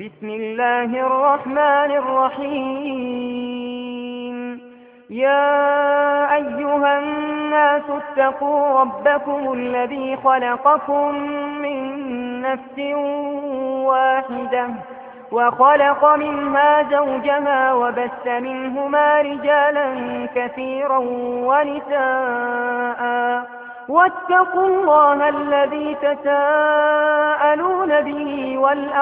بسم الله الرحمن الرحيم. يا أيها الناس اتقوا ربكم الذي خلقكم من نفس واحدة وخلق منها زوجها وبث منهما رجالا كثيرا ونساء واتقوا الله الذي تساءلون به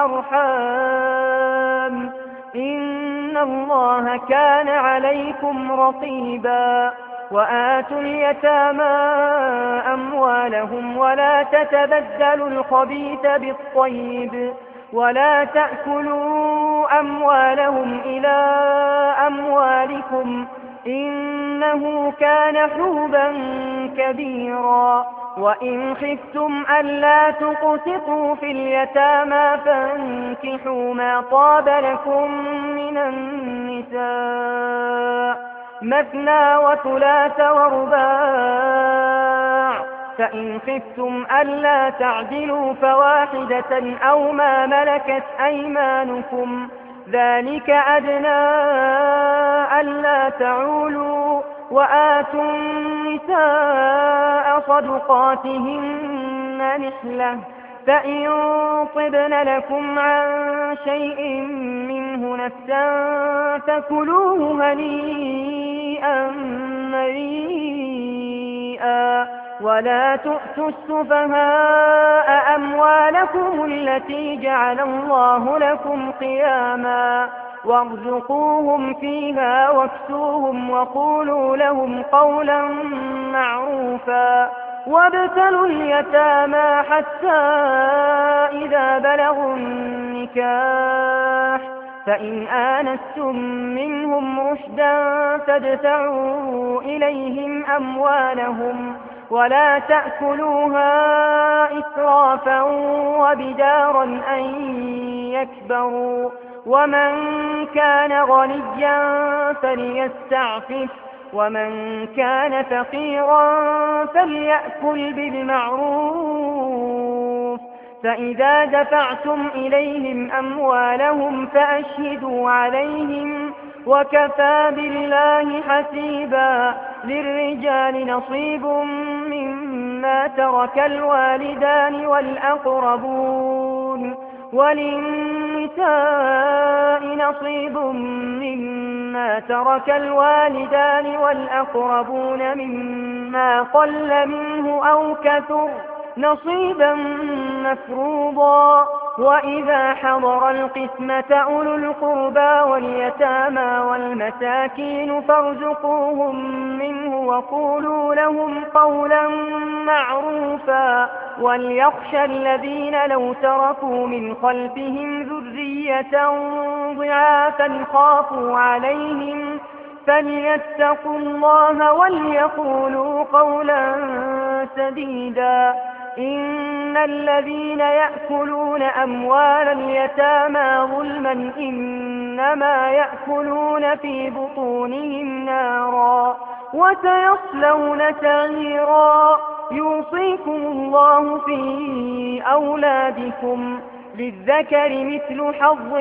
والأرحام إن الله كان عليكم رقيبا. وآتوا اليتامى أموالهم ولا تتبدلوا الخبيث بالطيب ولا تأكلوا أموالهم إلى أموالكم إنه كان حوبا كبيرا. وإن خفتم ألا تقسطوا في اليتامى فانكحوا ما طاب لكم من النساء مثنى وثلاث ورباع، فإن خفتم ألا تعدلوا فواحدة أو ما ملكت أيمانكم ذلك أدنى ألا تعولوا. وآتوا النساء صدقاتهن نحلة، فإن طبن لكم عن شيء منه نفسا فكلوه هنيئا مريئا. ولا تؤتوا السفهاء أموالكم التي جعل الله لكم قياما وارزقوهم فيها واكسوهم وقولوا لهم قولا معروفا. وابتلوا اليتامى حتى إذا بلغوا النكاح فإن آنستم منهم رشدا فادفعوا إليهم أموالهم ولا تأكلوها إسرافا وبدارا أن يكبروا. ومن كان غنيا فليستعفف ومن كان فقيرا فليأكل بالمعروف. فإذا دفعتم إليهم أموالهم فأشهدوا عليهم وكفى بالله حسيبا. للرجال نصيب مما ترك الوالدان والأقربون وللنساء نصيب مما ترك الوالدان والأقربون مما قل منه أو كثر نصيبا مفروضا. وإذا حضر القسمة أولو القربى واليتامى والمساكين فارزقوهم منه وقولوا لهم قولا معروفا. وليخشى الذين لو تركوا من خلفهم ذرية ضعافا خافوا عليهم فليتقوا الله وليقولوا قولا سديدا. إن الذين يأكلون أموال اليتامى ظلما إنما يأكلون في بطونهم نارا وسيصلون سعيرا. يوصيكم الله في أولادكم للذكر مثل حظ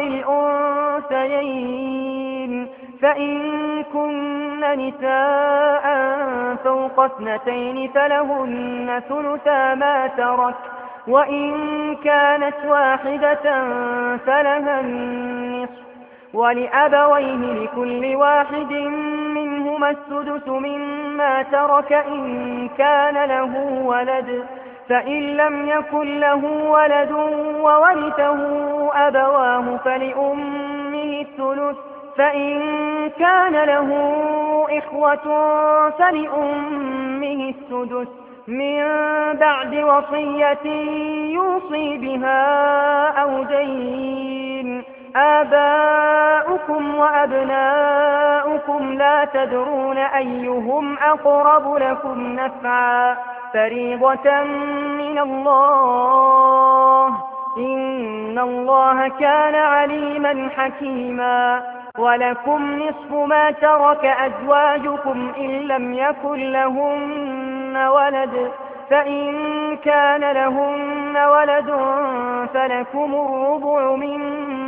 الأنثيين فإن كن نساء فوق 2 فلهن ثلثا ما ترك وإن كانت واحدة فلها النصف ولأبويه لكل واحد منهما السدس مما ترك إن كان له ولد فإن لم يكن له ولد وورثه أبواه فلأمه الثلث فإن كان له إخوة فلأمه السدس من بعد وصية يوصي بها أو دين. آباؤكم وأبناؤكم لا تدرون أيهم أقرب لكم نفعا فريضة من الله إن الله كان عليما حكيما. ولكم نصف ما ترك أزواجكم إن لم يكن لهن ولد فإن كان لهن ولد فلكم الربع مما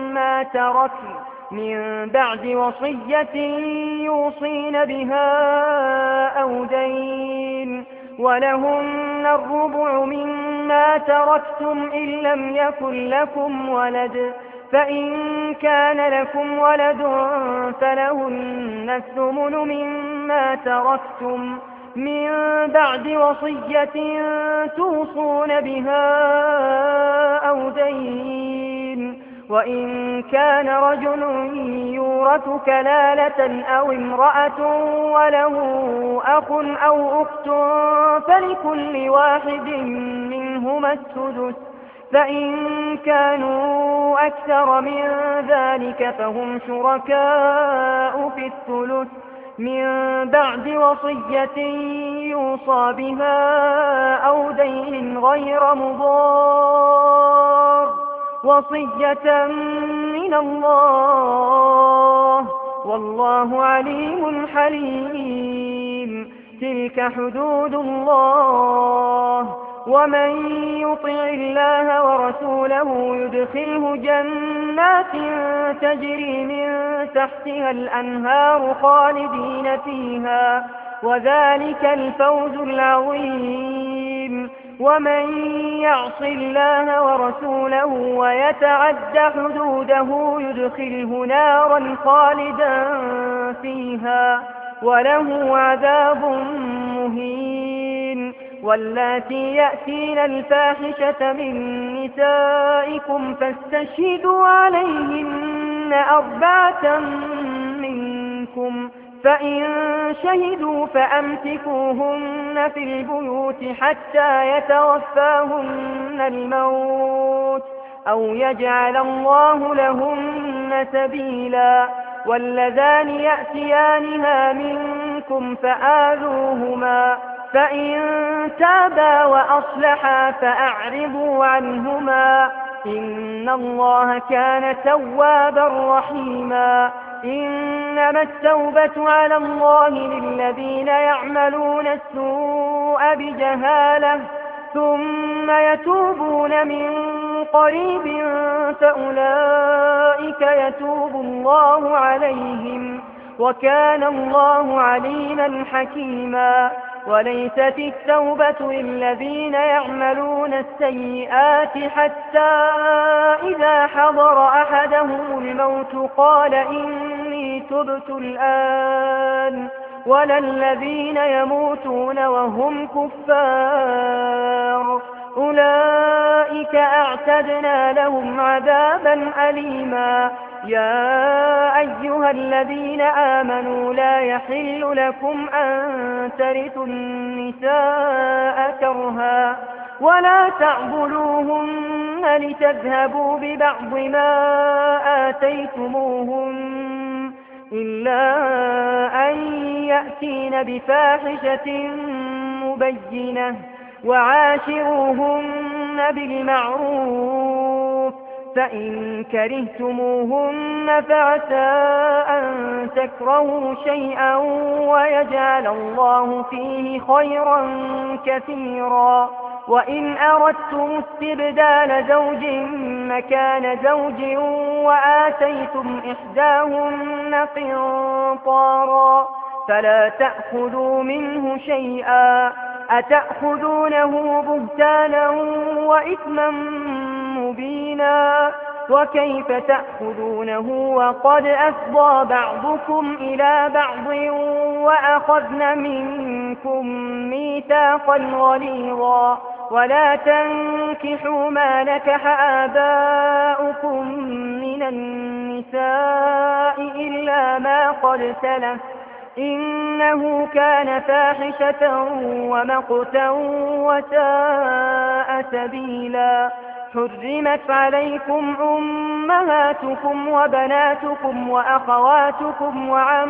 تركن من بعد وصية يوصين بها أو دين، ولهن الربع مما تركتم إن لم يكن لكم ولد، فإن كان لكم ولد فلهن الثمن مما تركتم من بعد وصية توصون بها أو دين. وإن كان رجل يورث كلالة أو امرأة وله أخ أو أخت فلكل واحد منهما السدس، فإن كانوا أكثر من ذلك فهم شركاء في الثلث من بعد وصية يوصى بها أو دين غير مضار، وصية من الله والله عليم حليم. تلك حدود الله، ومن يطع الله ورسوله يدخله جنات تجري من تحتها الأنهار خالدين فيها، وذلك الفوز العظيم. ومن يعص الله ورسوله ويتعد حدوده يدخله نارا خالدا فيها وله عذاب مهين. واللاتي يأتين الفاحشة من نسائكم فاستشهدوا عليهن 4 منكم، فإن شهدوا فأمسكوهن في البيوت حتى يتوفاهن الموت أو يجعل الله لهن سبيلا. واللذان يأتيانها منكم فآذوهما، فإن تابا وأصلحا فأعرضوا عنهما، إن الله كان توابا رحيما. إنما التوبة على الله للذين يعملون السوء بجهالة ثم يتوبون من قريب فأولئك يتوب الله عليهم، وكان الله عليما حكيما. وليست التوبة للذين يعملون السيئات حتى إذا حضر أحدهم الموت قال إني تبت الآن، ولا الذين يموتون وهم كفار، أولئك أعتدنا لهم عذابا أليما. يا أيها الذين آمنوا لا يحل لكم أن ترثوا النساء كرها ولا تعضلوهن لتذهبوا ببعض ما آتيتموهن إلا أن يأتين بفاحشة مبينة، وعاشروهن بالمعروف، فإن كرهتموهن فعسى أن تكرهوا شيئا ويجعل الله فيه خيرا كثيرا. وإن أردتم استبدال زوج مكان زوج وآتيتم إحداهن قنطارا فلا تأخذوا منه شيئا، أتأخذونه بهتانا وإثما مبينا، وكيف تأخذونه وقد أفضى بعضكم إلى بعض وأخذن منكم ميثاقا غليظا. ولا تنكحوا ما نكح آباؤكم من النساء إلا ما قد سلف إنه كان فاحشة ومقتا وساء سبيلا. حرمت عليكم أمهاتكم وبناتكم وأخواتكم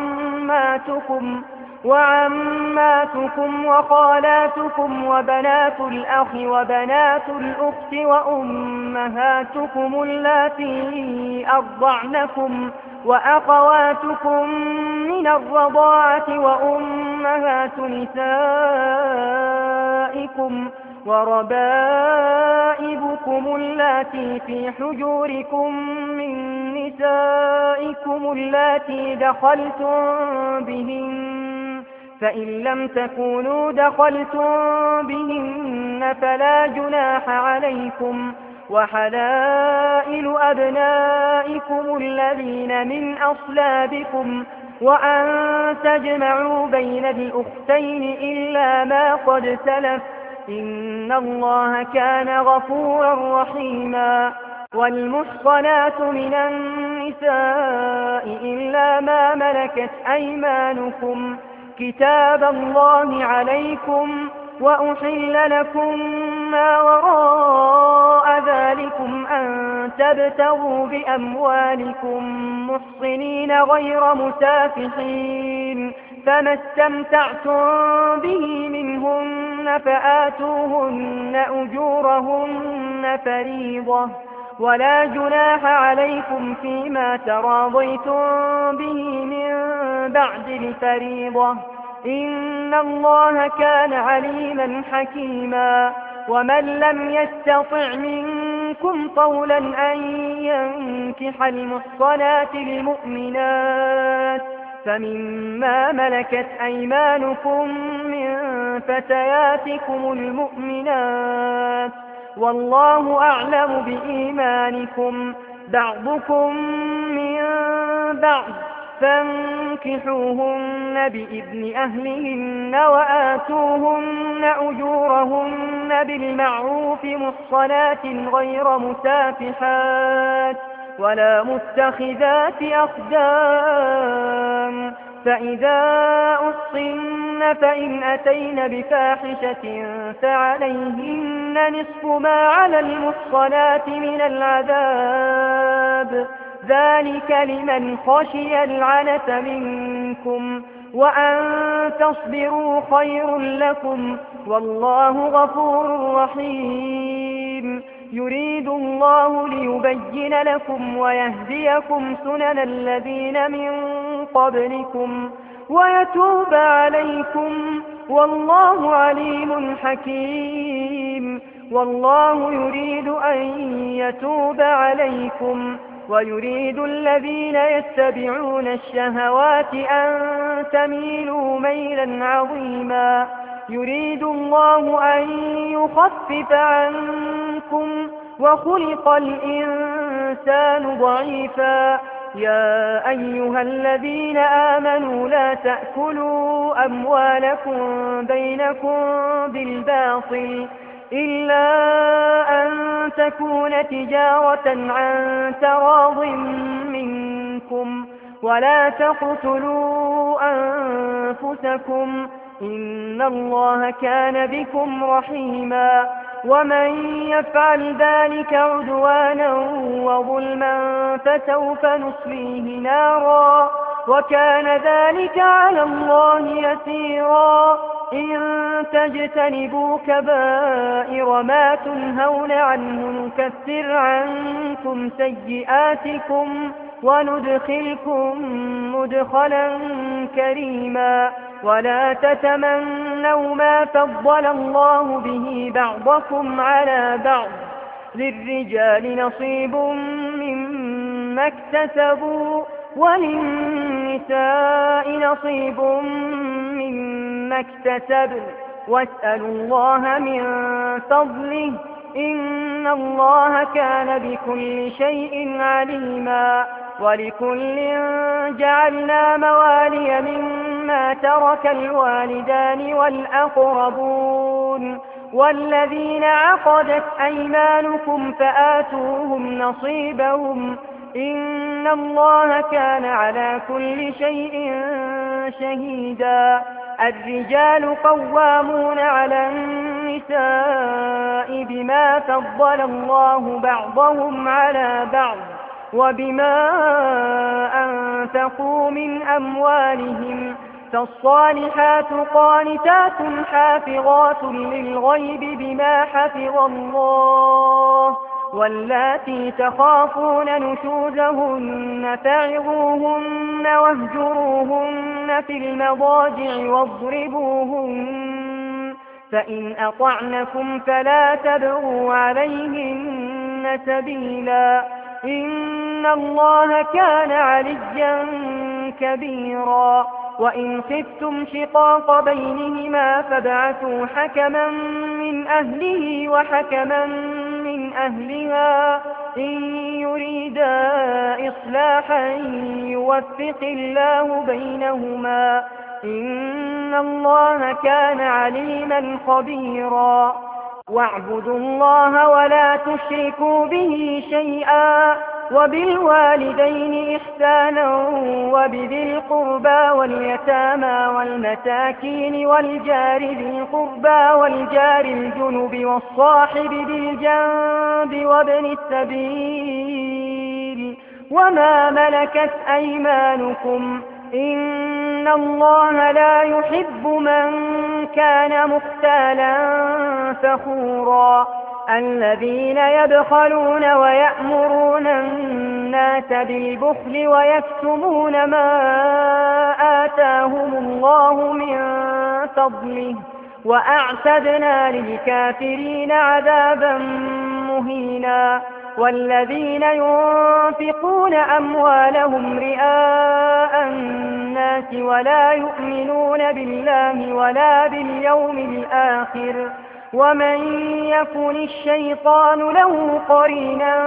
وعماتكم وخالاتكم وبنات الأخ وبنات الأخت وأمهاتكم اللاتي أرضعنكم وأخواتكم من الرضاعة وأمهات نسائكم وربائبكم اللاتي في حجوركم من نسائكم اللاتي دخلتم بهن، فإن لم تكونوا دخلتم بهن فلا جناح عليكم، وحلائل أبنائكم الذين من أصلابكم، وأن تجمعوا بين الأختين إلا ما قد سلف، إن الله كان غفورا رحيما. والمحصنات من النساء إلا ما ملكت أيمانكم، كتاب الله عليكم، وأحل لكم ما وراء ذلكم أن تبتغوا بأموالكم محصنين غير مسافحين، فما استمتعتم به منهن فآتوهن أجورهن فريضة، ولا جناح عليكم فيما تراضيتم به من بعد الفريضة، إن الله كان عليما حكيما. ومن لم يستطع منكم طولا أن ينكح المحصنات المؤمنات فمما ملكت أيمانكم من فتياتكم المؤمنات، والله أعلم بإيمانكم، بعضكم من بعض، فانكحوهن بإذن أهلهن وآتوهن أجورهن بالمعروف محصنات غير مسافحات ولا متخذات أخدان، فإذا أحصن فإن أتين بفاحشة فعليهن نصف ما على المحصنات من العذاب، ذلك لمن خشي العنت منكم، وأن تصبروا خير لكم، والله غفور رحيم. يريد الله ليبين لكم ويهديكم سنن الذين من قبلكم ويتوب عليكم، والله عليم حكيم. والله يريد أن يتوب عليكم، ويريد الذين يتبعون الشهوات أن تميلوا ميلا عظيما. يريد الله أن يخفف عنكم، وخلق الإنسان ضعيفا. يا أيها الذين آمنوا لا تأكلوا أموالكم بينكم بالباطل إلا أن تكون تجارة عن تراض منكم، ولا تقتلوا أنفسكم، إن الله كان بكم رحيما. ومن يفعل ذلك عدوانا وظلما فسوف نصليه نارا، وكان ذلك على الله يسيرا. إن تجتنبوا كبائر ما تنهون عنه نكفر عنكم سيئاتكم وندخلكم مدخلا كريما. ولا تتمنوا ما فضل الله به بعضكم على بعض، للرجال نصيب مما اكتسبوا وللنساء نصيب مما اكتسبن، واسألوا الله من فضله، إن الله كان بكل شيء عليما. ولكل جعلنا موالي مما ترك الوالدان والأقربون والذين عقدت أيمانكم فآتوهم نصيبهم، إن الله كان على كل شيء شهيدا. الرجال قوامون على النساء بما فضل الله بعضهم على بعض وبما أنفقوا من أموالهم، فالصالحات قانتات حافظات للغيب بما حفظ الله، واللاتي تخافون نشوزهن فعظوهن واهجروهن في المضاجع واضربوهن، فإن أطعنكم فلا تبغوا عليهن سبيلا إن الله كان عليا كبيرا وإن خفتم شقاق بينهما فابعثوا حكما من أهله وحكما من أهلها إن يريدا إصلاحا يوفق الله بينهما إن الله كان عليما خبيرا واعبدوا الله ولا تشركوا به شيئا وبالوالدين إحسانا وبذي القربى واليتامى والمساكين والجار ذي القربى والجار الجنب والصاحب بالجنب وابن السبيل وما ملكت أيمانكم إن الله لا يحب من كان مختالا فخورا الذين يبخلون ويأمرون الناس بالبخل ويكتمون ما آتاهم الله من فضله وأعتدنا للكافرين عذابا مهينا والذين ينفقون أموالهم رئاء الناس ولا يؤمنون بالله ولا باليوم الآخر ومن يكن الشيطان له قرينا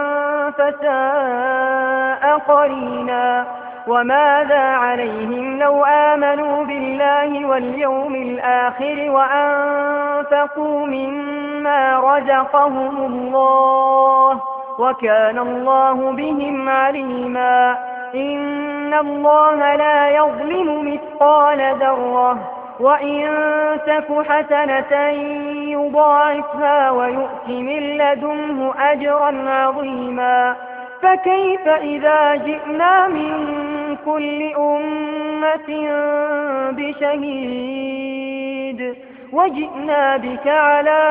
فساء قرينا وماذا عليهم لو آمنوا بالله واليوم الآخر وأنفقوا مما رزقهم الله وكان الله بهم عليما إن الله لا يظلم مثقال ذرة وإن تك حسنة يضاعفها ويؤت من لدنه أجرا عظيما فكيف إذا جئنا من كل أمة بشهيد وجئنا بك على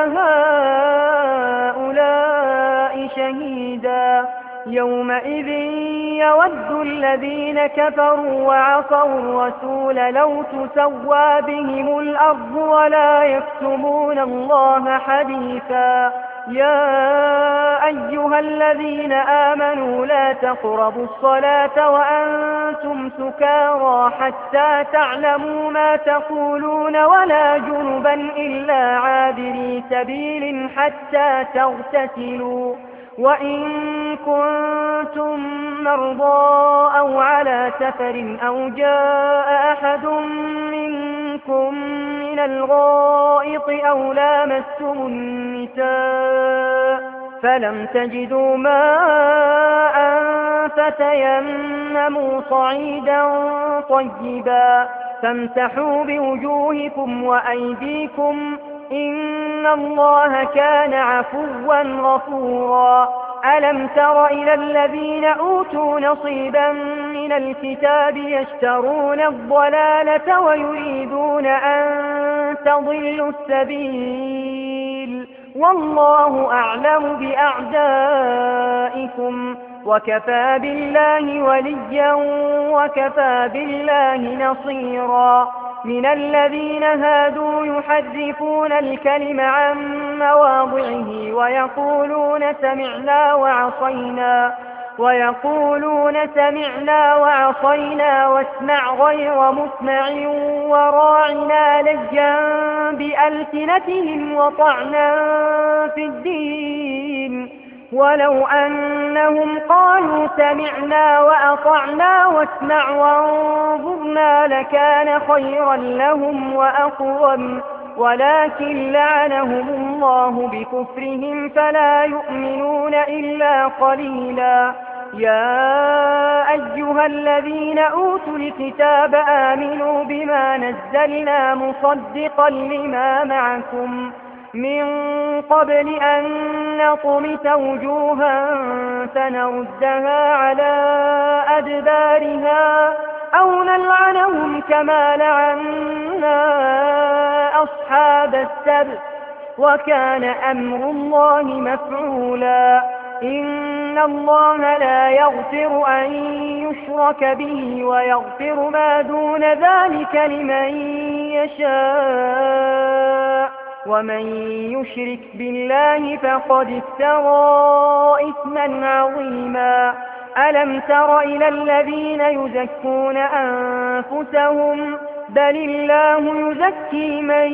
هؤلاء شهيدا يومئذ يود الذين كفروا وعصوا الرسول لو تسوى بهم الأرض ولا يكتمون الله حديثا يا أيها الذين آمنوا لا تقربوا الصلاة وأنتم سكارى حتى تعلموا ما تقولون ولا جنبا إلا عابري سبيل حتى تغتسلوا وإن كنتم مرضى أو على سفر أو جاء أحد منكم من الغائط أو لامستم النساء فلم تجدوا ماء فتيمموا صعيدا طيبا فامسحوا بوجوهكم وأيديكم إن الله كان عفوا غفورا ألم تر إلى الذين أوتوا نصيبا من الكتاب يشترون الضلالة ويريدون أن تضلوا السبيل والله أعلم بأعدائكم وكفى بالله وليا وكفى بالله نصيرا من الذين هادوا يحرفون الكلم عن مواضعه ويقولون سمعنا وعصينا واسمع غير مسمع وراعنا لجا بألسنتهم وطعنا في الدين ولو أنهم قالوا سمعنا وأطعنا واسمع وانظرنا لكان خيرا لهم وأقوم ولكن لعنهم الله بكفرهم فلا يؤمنون إلا قليلا يا أيها الذين أوتوا الكتاب آمنوا بما نزلنا مصدقا لما معكم من قبل أن نطمس وجوها فنردها على أدبارها أو نلعنهم كما لعنا أصحاب السبت وكان أمر الله مفعولا إن الله لا يغفر أن يشرك به ويغفر ما دون ذلك لمن يشاء ومن يشرك بالله فقد افترى إثما عظيما. ألم تر إلى الذين يزكون أنفسهم بل الله يزكي من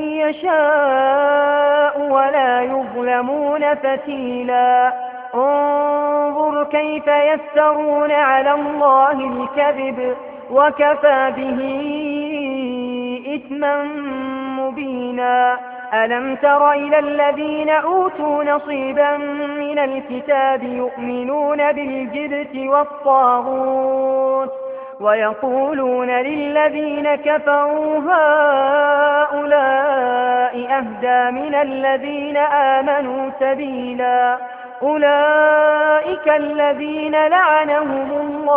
يشاء ولا يظلمون فتيلا. انظر كيف يفترون على الله الكذب وكفى به إثما مبينا. ألم تر إلى الذين أوتوا نصيبا من الكتاب يؤمنون بالجبت والطاغوت ويقولون للذين كفروا هؤلاء أهدى من الذين آمنوا سبيلا. أولئك الذين لعنهم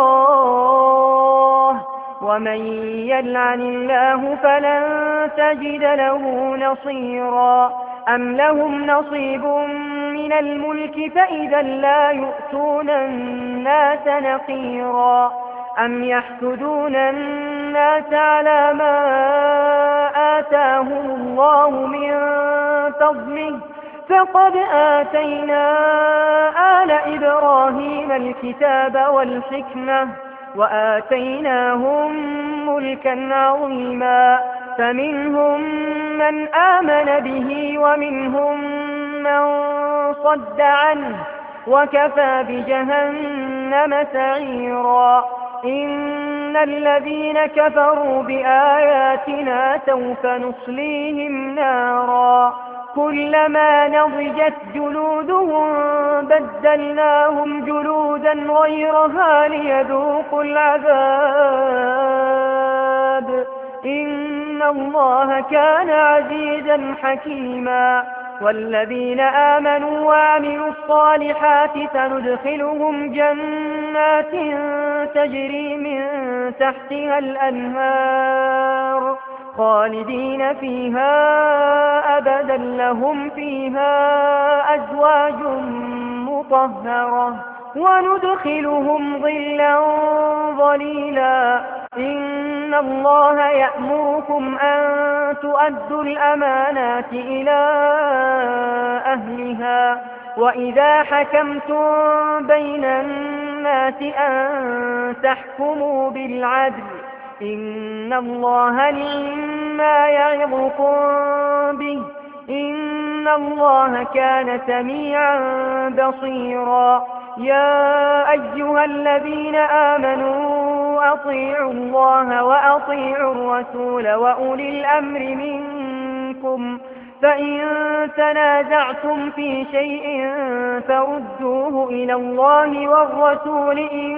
الله ومن يلعن الله فلن تجد له نصيرا. أم لهم نصيب من الملك فإذا لا يؤتون الناس نقيرا. أم يحسدون الناس على ما آتاهم الله من فضله فقد آتينا آل إبراهيم الكتاب والحكمة وآتيناهم ملكا عظيما. فمنهم من آمن به ومنهم من صد عنه وكفى بجهنم سعيرا. إن الذين كفروا بآياتنا سوف نصليهم نارا كلما نضجت جلودهم بدلناهم جلودا غيرها ليذوقوا العذاب إن الله كان عزيزا حكيما. والذين آمنوا وعملوا الصالحات سندخلهم جنات تجري من تحتها الأنهار خالدين فيها أبدا لهم فيها أزواج مطهرة وندخلهم ظلا ظليلا. إن الله يأمركم أن تؤدوا الأمانات إلى أهلها وإذا حكمتم بين الناس أن تحكموا بالعدل إن الله نعم يعظكم به إن الله كان سميعا بصيرا. يا أيها الذين آمنوا أطيعوا الله وأطيعوا الرسول وأولي الأمر منكم فإن تنازعتم في شيء فردوه إلى الله والرسول إن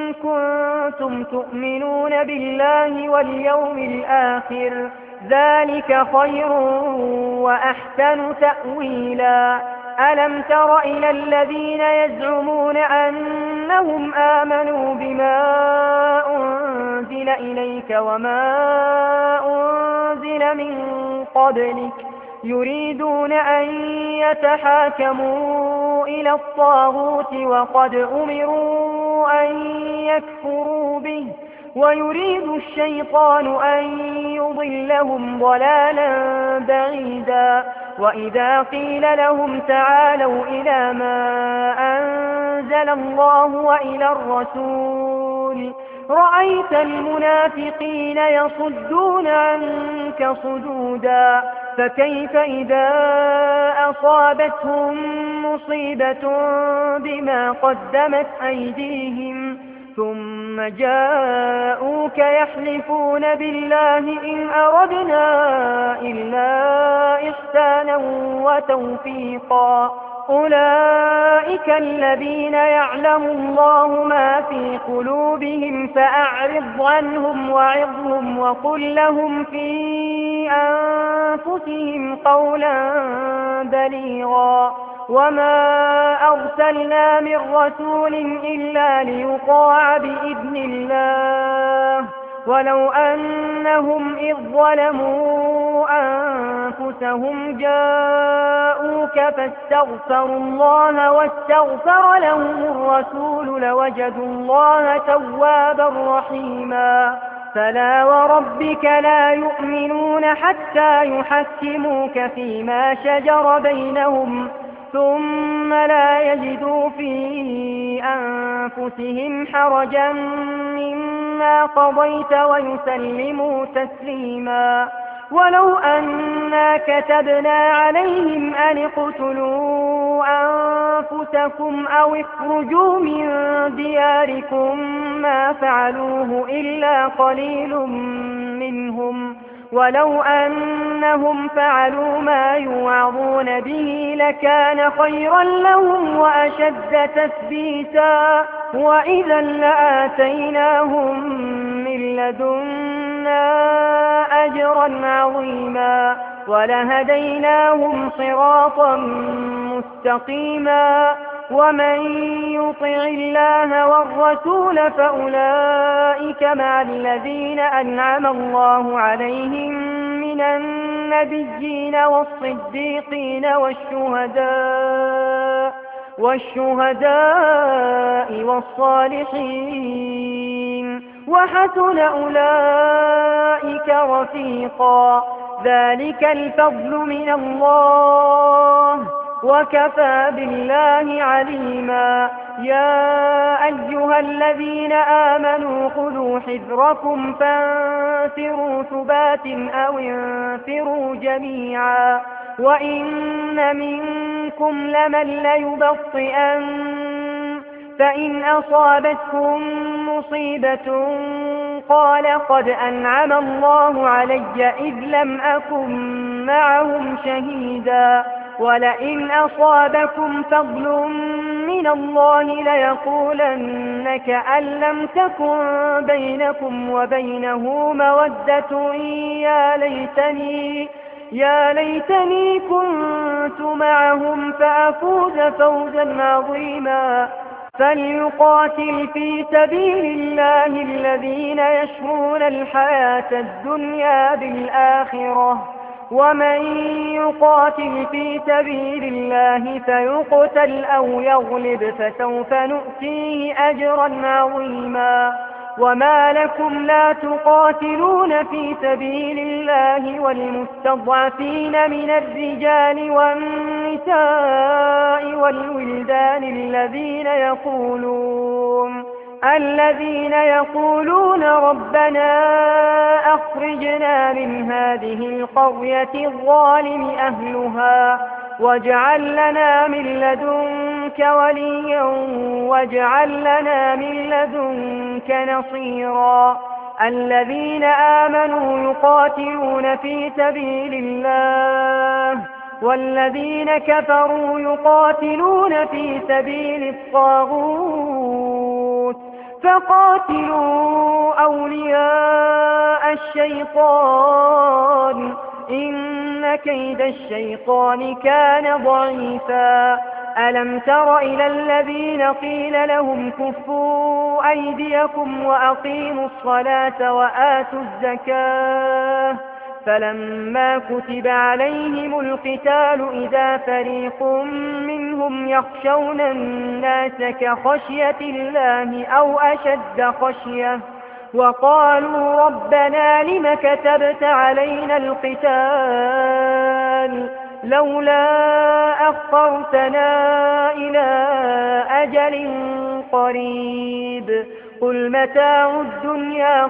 كنتم تؤمنون بالله واليوم الآخر ذلك خير وأحسن تأويلا. ألم تر إلى الذين يزعمون أنهم آمنوا بما أنزل إليك وما أنزل من قبلك يريدون أن يتحاكموا إلى الطاغوت وقد أمروا أن يكفروا به ويريد الشيطان أن يضلهم ضلالا بعيدا. وإذا قيل لهم تعالوا إلى ما أنزل الله وإلى الرسول رأيت المنافقين يصدون عنك صدودا. فكيف إذا أصابتهم مصيبة بما قدمت أيديهم ثم جاءوك يحلفون بالله إن أردنا إلا إحسانا وتوفيقا. أولئك الذين يعلم الله ما في قلوبهم فأعرض عنهم وعظهم وقل لهم في أنفسهم قولا بليغا. وما أرسلنا من رسول إلا ليطاع بإذن الله ولو أنهم إذ ظلموا أنفسهم جاءوك فاستغفروا الله واستغفر لهم الرسول لوجدوا الله توابا رحيما. فلا وربك لا يؤمنون حتى يحكموك فيما شجر بينهم ثم لا يجدوا في أنفسهم حرجا مما قضيت ويسلموا تسليما. ولو أنا كتبنا عليهم أن اقتلوا أنفسكم أو اخرجوا من دياركم ما فعلوه إلا قليل منهم، ولو أنهم فعلوا ما يوعظون به لكان خيرا لهم وأشد تثبيتا، وإذا لآتيناهم من لدنا أجرا عظيما ولهديناهم صراطا مستقيما. ومن يطع الله والرسول فأولئك مع الذين أنعم الله عليهم من النبيين والصديقين والشهداء والصالحين وحسن أولئك رفيقا. ذلك الفضل من الله وكفى بالله عليما. يا أيها الذين آمنوا خذوا حذركم فانفروا ثبات أو انفروا جميعا وإن منكم لمن ليبطئن فإن أصابتكم مصيبة قال قد أنعم الله علي إذ لم أكن معهم شهيدا ولئن أصابكم فضل من الله ليقولن كأن لم تكن بينكم وبينه مودة يا ليتني كنت معهم فأفوز فوزا عظيما. فليقاتل في سبيل الله الذين يشرون الحياة الدنيا بالآخرة ومن يقاتل في سبيل الله فيقتل أو يغلب فسوف نؤتيه أجرا عظيما. وما لكم لا تقاتلون في سبيل الله والمستضعفين من الرجال والنساء والولدان الذين يقولون ربنا أخرجنا من هذه القرية الظالم أهلها واجعل لنا من لدنك وليا واجعل لنا من لدنك نصيرا. الذين آمنوا يقاتلون في سبيل الله والذين كفروا يقاتلون في سبيل الطاغوت فقاتلوا أولياء الشيطان إن كيد الشيطان كان ضعيفا. ألم تر إلى الذين قيل لهم كفوا أيديكم وأقيموا الصلاة وآتوا الزكاة فلما كتب عليهم القتال إذا فريق منهم يخشون الناس كخشية الله أو أشد خشية وقالوا ربنا لم كتبت علينا القتال لولا أخرتنا إلى أجل قريب قل متاع الدنيا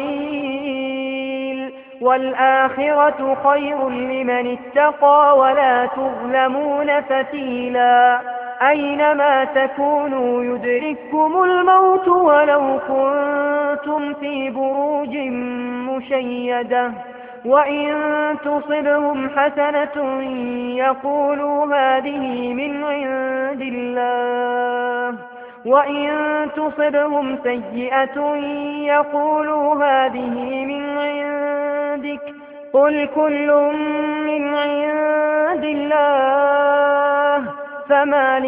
قليل والآخرة خير لمن اتقى ولا تظلمون فتيلا. أينما تكونوا يدرككم الموت ولو كنتم في بروج مشيدة وإن تصبهم حسنة يقولوا هذه من عند الله وإن تصبهم سيئة يقولوا هذه من عندك قل كل من عند الله فما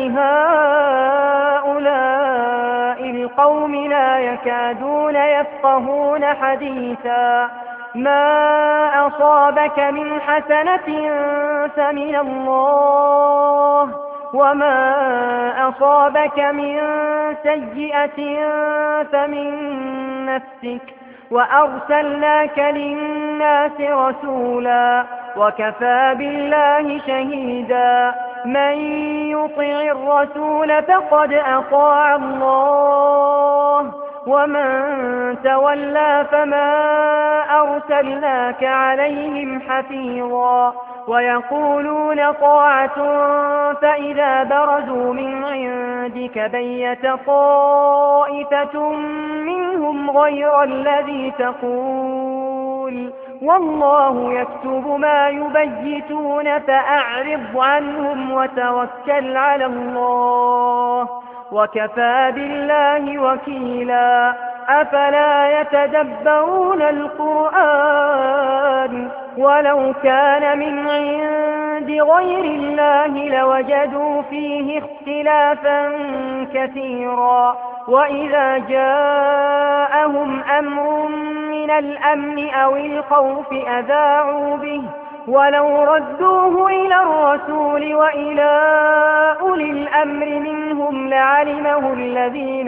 لهؤلاء القوم لا يكادون يفقهون حديثا. ما أصابك من حسنة فمن الله وما أصابك من سيئة فمن نفسك وأرسلناك للناس رسولا وكفى بالله شهيدا. من يطع الرسول فقد أطاع الله ومن تولى فما أرسلناك عليهم حفيظا. ويقولون طاعة فإذا برزوا من عندك بيت طائفة منهم غير الذي تقول والله يكتب ما يبيتون فأعرض عنهم وتوكل على الله وكفى بالله وكيلا. أفلا يتدبرون القرآن ولو كان من عند غير الله لوجدوا فيه اختلافا كثيرا. وإذا جاءهم أمر من الأمن أو الخوف أذاعوا به ولو ردوه إلى الرسول وإلى أولي الأمر منهم لعلمه الذين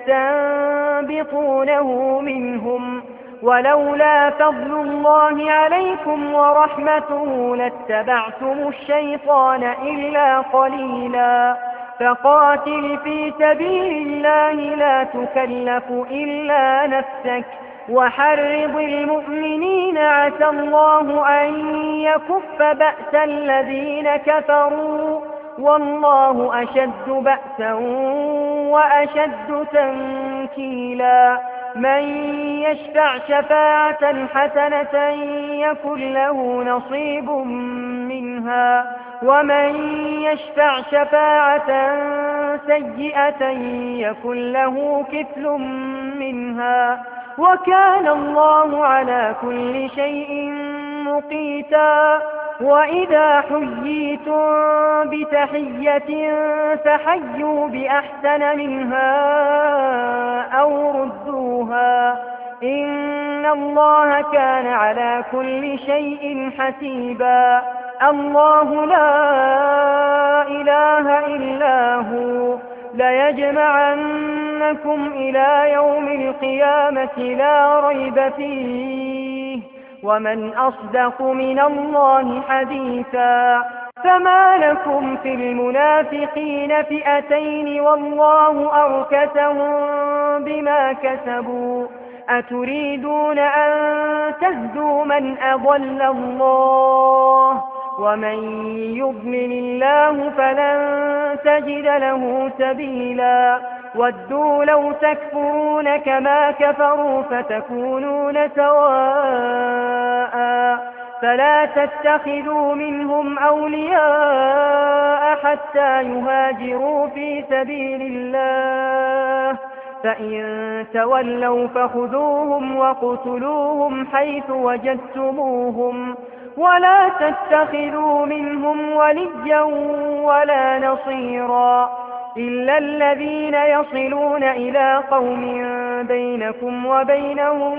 يستنبطونه منهم ولولا فضل الله عليكم ورحمته لاتبعتم الشيطان إلا قليلا. فقاتل في سبيل الله لا تكلف إلا نفسك وحرض المؤمنين عسى الله أن يكف بأس الذين كفروا والله أشد بأسا وأشد تنكيلا. من يشفع شفاعة حسنة يكن له نصيب منها ومن يشفع شفاعة سيئة يكن له كفل منها وكان الله على كل شيء مقيتا. وإذا حييتم بتحية فحيوا بأحسن منها أو ردوها إن الله كان على كل شيء حسيبا. الله لا إله إلا هو ليجمعنكم إلى يوم القيامة لا ريب فيه ومن أصدق من الله حديثا. فما لكم في المنافقين فئتين والله أركسهم بما كسبوا أتريدون أن تهدوا من أضل الله ومن يضلل الله فلن تجد له سبيلا. ودوا لو تكفرون كما كفروا فتكونون سواء فلا تتخذوا منهم أولياء حتى يهاجروا في سبيل الله فإن تولوا فخذوهم وقتلوهم حيث وجدتموهم ولا تتخذوا منهم وليا ولا نصيرا إلا الذين يصلون إلى قوم بينكم وبينهم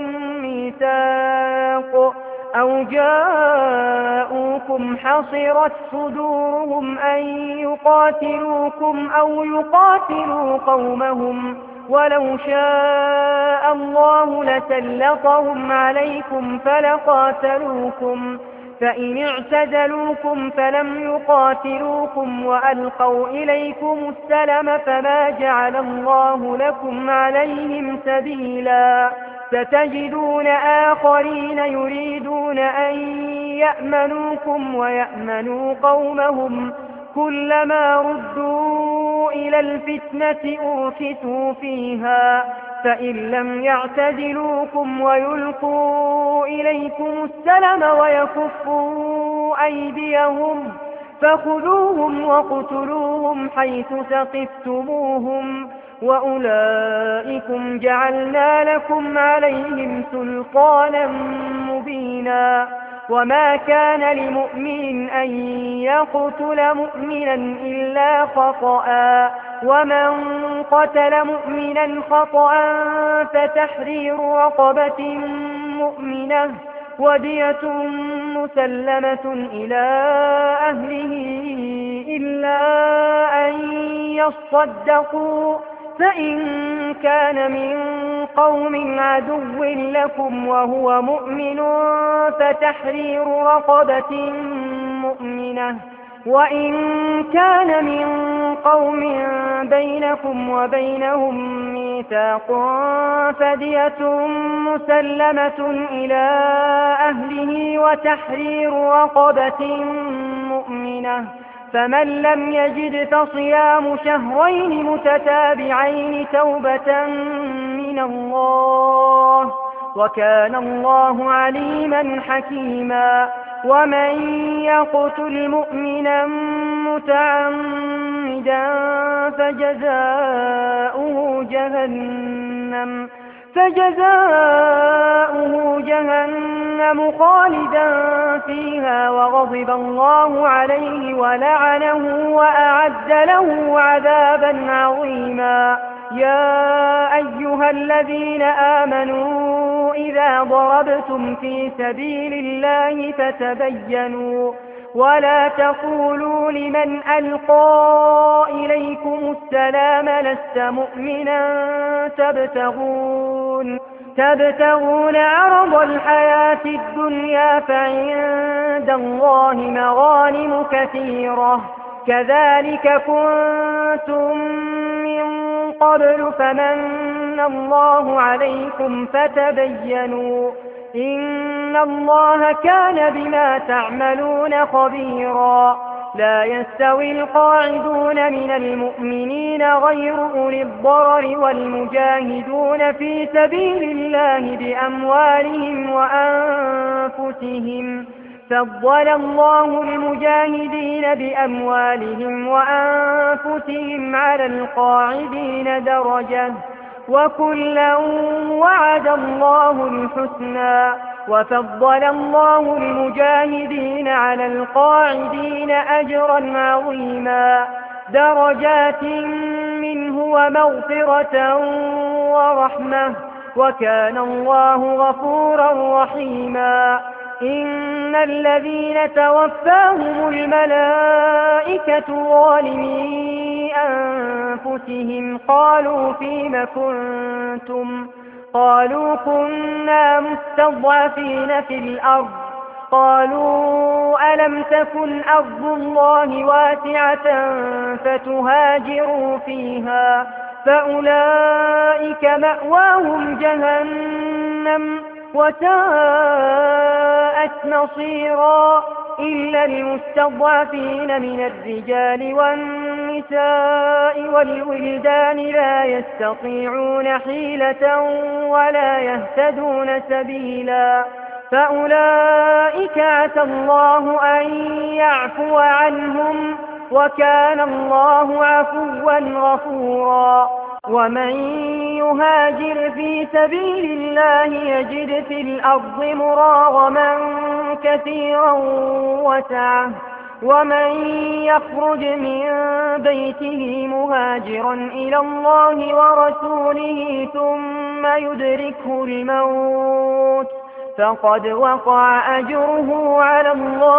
ميثاق أو جاءوكم حصرت صدورهم أن يقاتلوكم أو يقاتلوا قومهم ولو شاء الله لسلطهم عليكم فلقاتلوكم فإن اعتزلوكم فلم يقاتلوكم وألقوا إليكم السلم فما جعل الله لكم عليهم سبيلا. ستجدون آخرين يريدون أن يأمنوكم ويأمنوا قومهم كلما ردوا إلى الفتنة أركسوا فيها فإن لم يعتزلوكم ويلقوا إليكم السلم ويكفوا أيديهم فخذوهم وقتلوهم حيث ثقفتموهم وأولئكم جعلنا لكم عليهم سلطانا مبينا. وما كان لمؤمن أن يقتل مؤمنا إلا خطأ ومن قتل مؤمنا خطأ فتحرير رقبة مؤمنة ودية مسلمة إلى أهله إلا أن يصدقوا فإن كان من قوم عدو لكم وهو مؤمن فتحرير رقبة مؤمنة، وإن كان من قوم بينكم وبينهم ميثاق فدية مسلمة إلى أهله وتحرير رقبة مؤمنة، فمن لم يجد فصيام شهرين متتابعين توبة من الله، وكان الله عليما حكيما. ومن يقتل مؤمنا متعمدا فجزاؤه جهنم خالدا فيها وغضب الله عليه ولعنه وأعد له عذابا عظيما. يا أيها الذين آمنوا إذا ضربتم في سبيل الله فتبينوا ولا تقولوا لمن ألقى إليكم السلام لست مؤمنا تبتغون عرض الحياة الدنيا فعند الله مغانم كثيرة كذلك كنتم من قبل فمن الله عليكم فتبينوا إن الله كان بما تعملون خبيرا. لا يستوي القاعدون من المؤمنين غير أولي الضرر والمجاهدون في سبيل الله بأموالهم وأنفسهم، فضل الله المجاهدين بأموالهم وأنفسهم على القاعدين درجة، وكلا وعد الله الحسنى، وفضل الله المجاهدين على القاعدين أجرا عظيما درجات منه ومغفرة ورحمة، وكان الله غفورا رحيما. إن الذين توفاهم الملائكة ظالمي أنفسهم قالوا فيم كنتم قالوا كنا مستضعفين في الأرض قالوا ألم تكن أرض الله واسعة فتهاجروا فيها فأولئك مأواهم جهنم وساءت مصيرا إلا المستضعفين من الرجال والنساء والولدان لا يستطيعون حيلة ولا يهتدون سبيلا فأولئك عسى الله أن يعفو عنهم وكان الله عفوا غفورا. ومن يهاجر في سبيل الله يجد في الأرض مراغما كثيرا وسعة ومن يخرج من بيته مهاجرا إلى الله ورسوله ثم يدركه الموت فقد وقع أجره على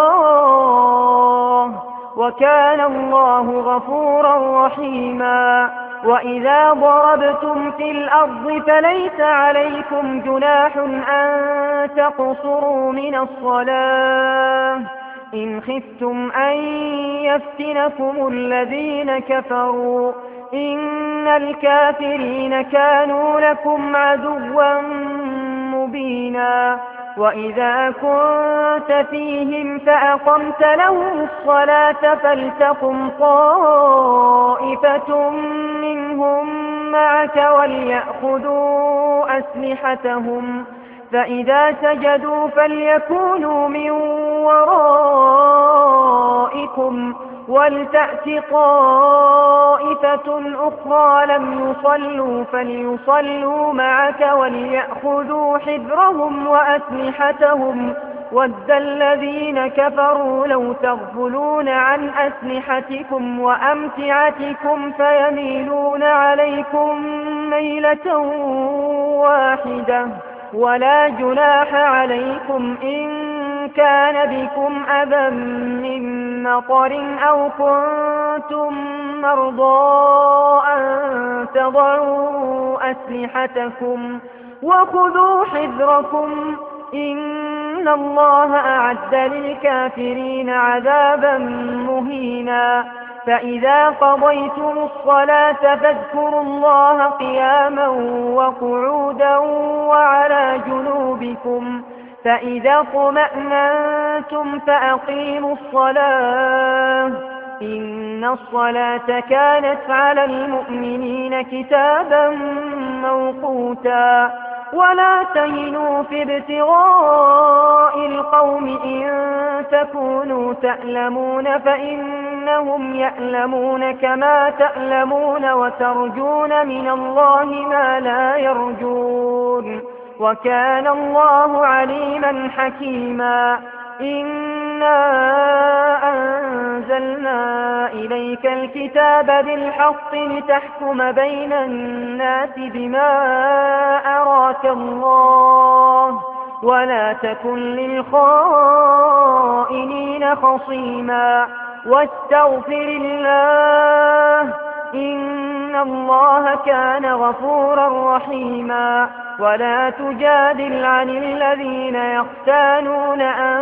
الله وكان الله غفورا رحيما. وإذا ضربتم في الأرض فليس عليكم جناح أن تقصروا من الصلاة إن خفتم أن يفتنكم الذين كفروا إن الكافرين كانوا لكم عدوا مبينا. وإذا كنت فيهم فأقمت لهم الصلاة فلتقم طائفة منهم معك وليأخذوا أسلحتهم فإذا سجدوا فليكونوا من ورائكم ولتأت طائفة أخرى لم يصلوا فليصلوا معك وليأخذوا حذرهم وأسلحتهم ود الذين كفروا لو تغفلون عن أسلحتكم وأمتعتكم فيميلون عليكم ميلة واحدة ولا جناح عليكم إن كان بكم أذى من مطر أو كنتم مرضى أن تضعوا أسلحتكم وخذوا حذركم إن الله أعد للكافرين عذابا مهينا فإذا قضيتم الصلاة فاذكروا الله قياما وقعودا وعلى جنوبكم فإذا اطمأننتم فأقيموا الصلاة إن الصلاة كانت على المؤمنين كتابا موقوتا ولا تهنوا في ابتغاء القوم إن تكونوا تألمون فإنهم يألمون كما تألمون وترجون من الله ما لا يرجون وكان الله عليما حكيما إنا أنزلنا إليك الكتاب بالحق لتحكم بين الناس بما أراك الله ولا تكن للخائنين خصيما واستغفر الله إن الله كان غفورا رحيما ولا تجادل عن الذين يختانون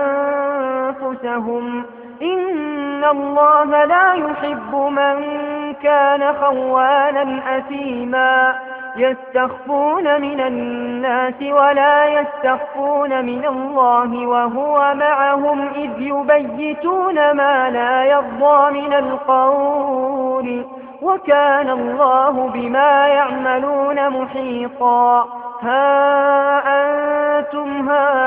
أنفسهم إن الله لا يحب من كان خوانا أثيما يستخفون من الناس ولا يستخفون من الله وهو معهم إذ يبيتون ما لا يرضى من القول وكان الله بما يعملون محيطا ها أنتم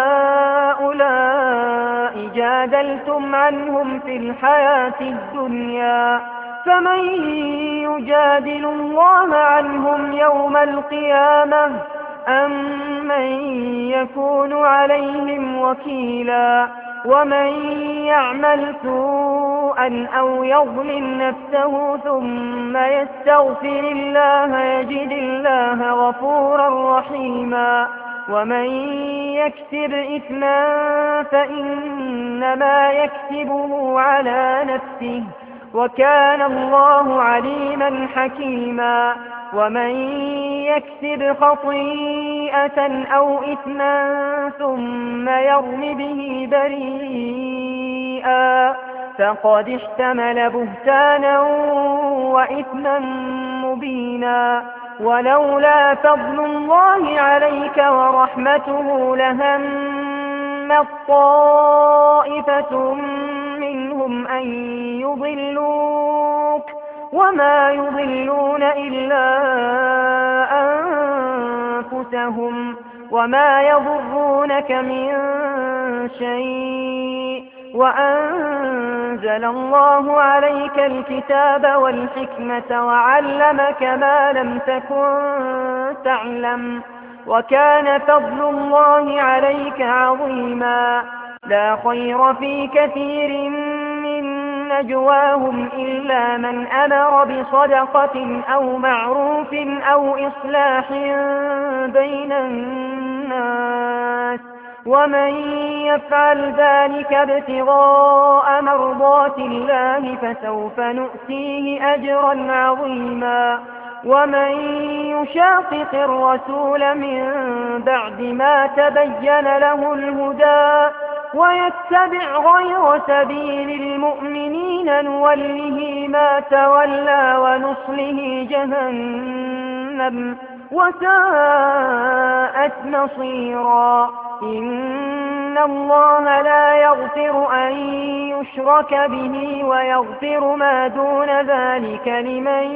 هؤلاء جادلتم عنهم في الحياة الدنيا فمن يجادل الله عنهم يوم القيامة أم من يكون عليهم وكيلا ومن يعمل سوءا أو يظلم نفسه ثم يستغفر الله يجد الله غفورا رحيما ومن يكسب إثما فإنما يكسبه على نفسه وكان الله عليما حكيما ومن يكسب خطيئة أو إثما ثم يرم به بريئا فقد احتمل بهتانا وإثما مبينا ولولا فضل الله عليك ورحمته لهمت طائفة منهم أن يضلوك وما يضلون إلا أنفسهم وما يضرونك من شيء وأنزل الله عليك الكتاب والحكمة وعلمك ما لم تكن تعلم وكان فضل الله عليك عظيما لا خير في كثير من نجواهم إلا من أمر بصدقة أو معروف أو إصلاح بين الناس ومن يفعل ذلك ابتغاء مرضات الله فسوف نؤتيه أجرا عظيما ومن يشاقق الرسول من بعد ما تبين له الهدى ويتبع غير سبيل المؤمنين نوله ما تولى ونصله جهنم وساءت مصيرا إن الله لا يغفر أن يشرك به ويغفر ما دون ذلك لمن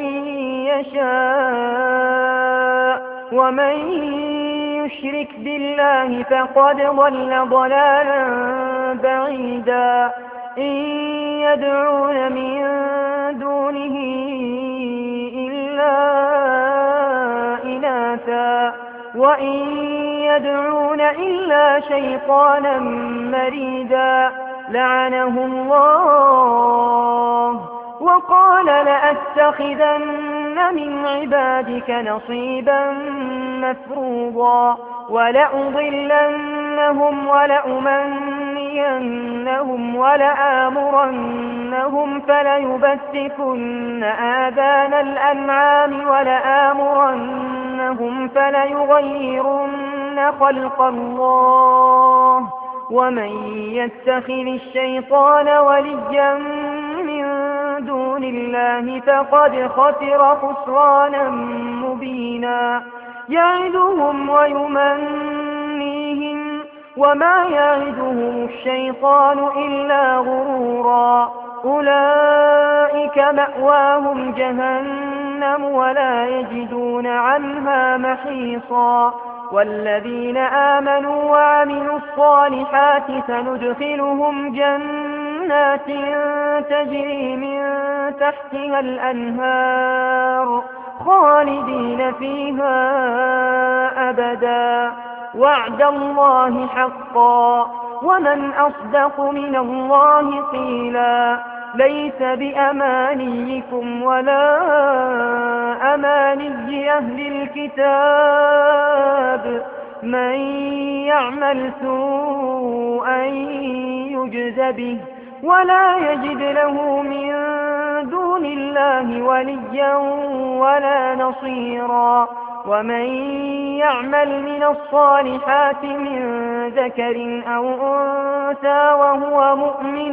يشاء ومن يشرك بالله فقد ضل ضلالا بعيدا إن يدعون من دونه إلا إناثا وإن يدعون إلا شيطانا مريدا لعنه الله وقال لأتخذن من عبادك نصيبا مفروضا ولأضلنهم ولأمنينهم ولآمرنهم فليبتكن آذان الأنعام ولآمرنهم فليغيرن خلق الله ومن يتخذ الشيطان وليا من دون الله فقد خسر خسرانا مبينا يعدهم ويمنيهم وما يعدهم الشيطان إلا غرورا أولئك مأواهم جهنم ولا يجدون عنها محيصا والذين آمنوا وعملوا الصالحات سندخلهم جنات تجري من تحتها الأنهار خالدين فيها أبدا وعد الله حقا ومن أصدق من الله قيلا ليس بأمانيكم ولا أماني أهل الكتاب من يعمل سوءا يجز به ولا يجد له من دون الله وليا ولا نصيرا ومن يعمل من الصالحات من ذكر أو أنثى وهو مؤمن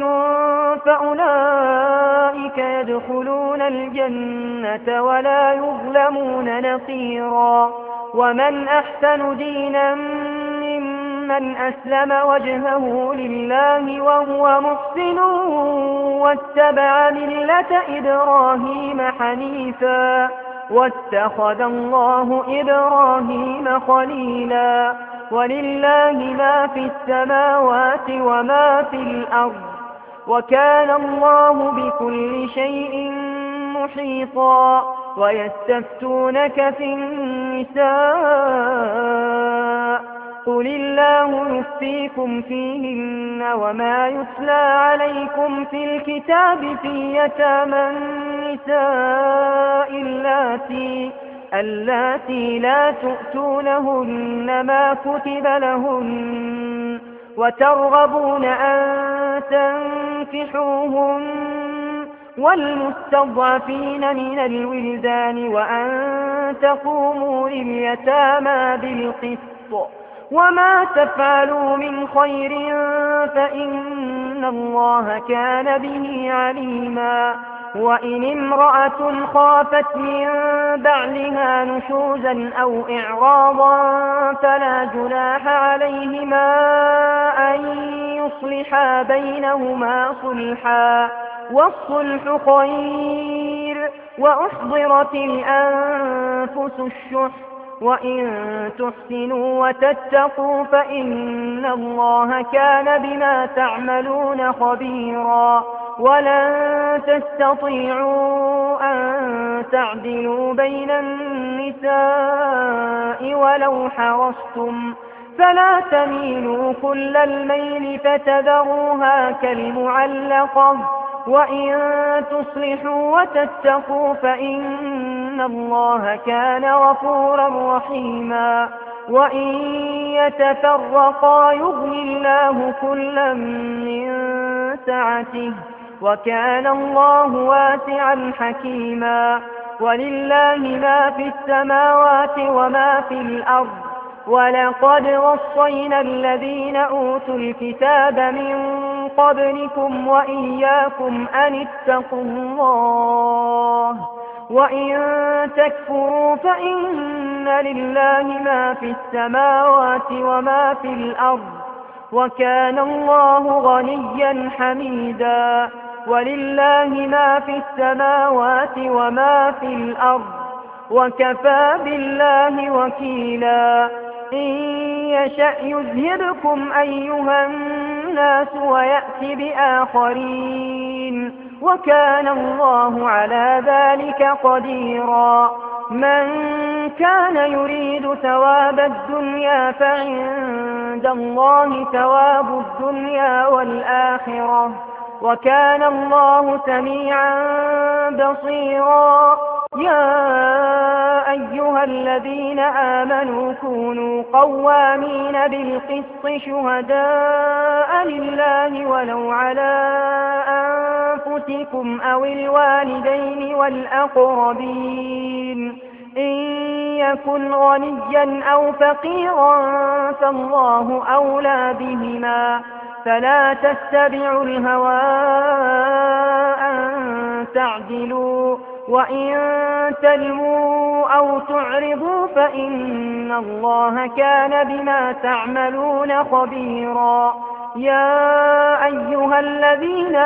فأولئك يدخلون الجنة ولا يظلمون نقيرا ومن أحسن دينا ممن أسلم وجهه لله وهو محسن واتبع ملة إبراهيم حنيفا واتخذ الله إبراهيم خليلا ولله ما في السماوات وما في الأرض وكان الله بكل شيء محيطا ويستفتونك في النساء قل الله يفتيكم فيهن وما يتلى عليكم في الكتاب في يتامى النساء اللاتي لا تؤتونهن ما كتب لهن وترغبون أن تنكحوهن والمستضعفين من الولدان وأن تقوموا لليتامى بالقسط وما تفعلوا من خير فإن الله كان به عليما وإن امرأة خافت من بعلها نشوزا أو إعراضا فلا جناح عليهما أن يصلحا بينهما صلحا والصلح خير وأحضرت الأنفس الشح وإن تحسنوا وتتقوا فإن الله كان بما تعملون خبيرا ولن تستطيعوا أن تعدلوا بين النساء ولو حرصتم فلا تميلوا كل الميل فتذروها كالمعلقة وإن تصلحوا وتتقوا فإن الله كان غفورا رحيما وإن يتفرقا يغن الله كلا من سعته وكان الله واسعا حكيما ولله ما في السماوات وما في الأرض ولقد وصينا الذين أوتوا الكتاب من قبلكم وإياكم أن اتقوا الله وإن تكفروا فإن لله ما في السماوات وما في الأرض وكان الله غنيا حميدا ولله ما في السماوات وما في الأرض وكفى بالله وكيلا إن يشأ يذهبكم أيها الناس ويأتي بآخرين وكان الله على ذلك قديرا من كان يريد ثواب الدنيا فعند الله ثواب الدنيا والآخرة وكان الله سميعا بصيرا يا أيها الذين آمنوا كونوا قوامين بالقسط شهداء لله ولو على أنفسكم أو الوالدين والأقربين إن يكن غنيا أو فقيرا فالله أولى بهما فلا تتبعوا الهوى أن تعدلوا وإن تلووا أو تعرضوا فإن الله كان بما تعملون خبيرا يا أيها الذين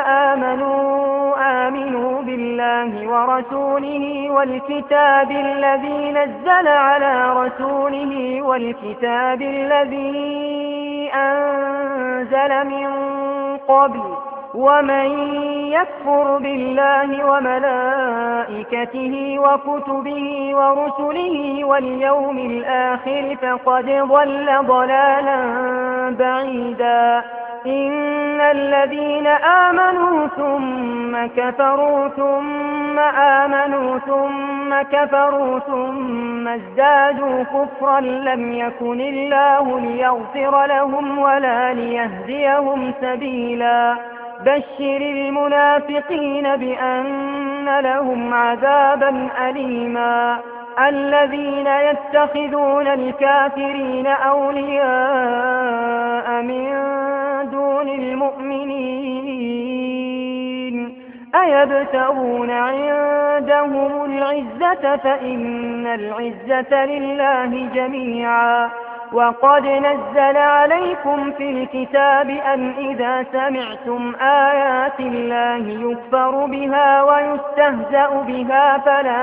آمنوا بالله ورسوله والكتاب الذي نزل على رسوله والكتاب الذي أنزل من قبل ومن يكفر بالله وملائكته وكتبه ورسله واليوم الآخر فقد ضل ضلالا بعيدا إن الذين آمنوا ثم كفروا ثم آمنوا ثم كفروا ثم ازدادوا كفرا لم يكن الله ليغفر لهم ولا ليهديهم سبيلا بشر المنافقين بأن لهم عذابا أليما الذين يتخذون الكافرين أولياء من دون المؤمنين أيبتغون عندهم العزة فإن العزة لله جميعا وقد نزل عليكم في الكتاب أن إذا سمعتم آيات الله يكفر بها ويستهزأ بها